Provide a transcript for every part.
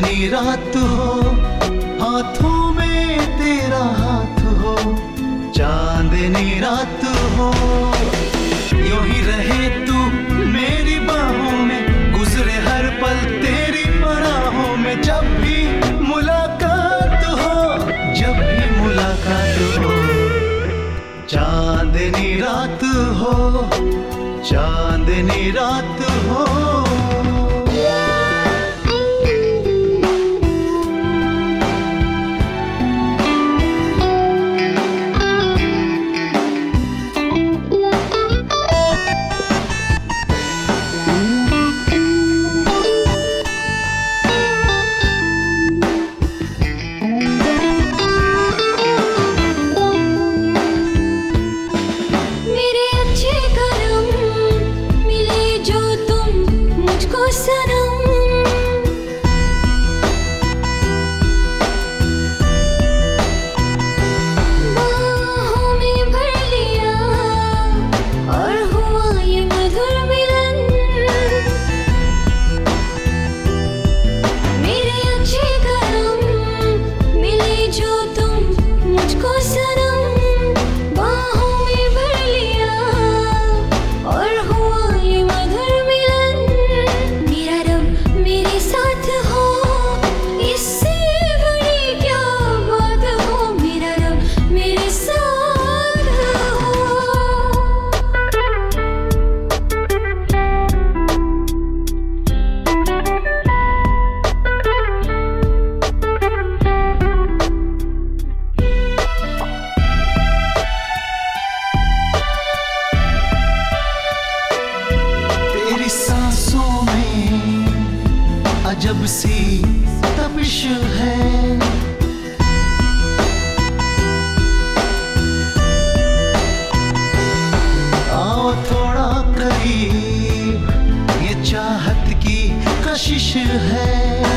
चांदनी रात हो, हाथों में तेरा हाथ हो, चांदनी रात हो। यूं ही रहे तू मेरी बाहों में, गुजरे हर पल तेरी पराहों में। जब भी मुलाकात हो, जब भी मुलाकात हो, चांदनी रात हो, चांदनी रात हो। अजब सी तपिश है, आओ थोड़ा करीब, ये चाहत की कशिश है।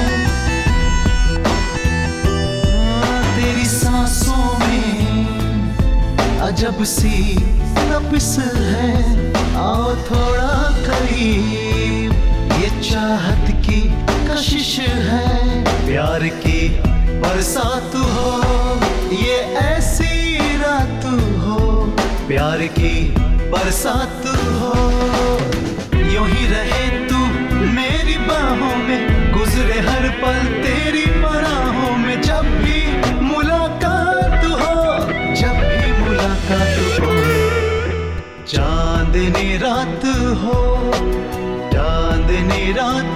तेरी सांसों में अजब सी तपिश है, आओ थोड़ा करीब, ये चाहत की कशिश है। प्यार की बरसात हो, ये ऐसी रात हो, प्यार की बरसात हो। यूं ही रहे तू मेरी बाहों में, गुजरे हर पल तेरी पराहों में। जब भी मुलाकात हो, जब भी मुलाकात हो, चांदनी रात हो, चांदनी रात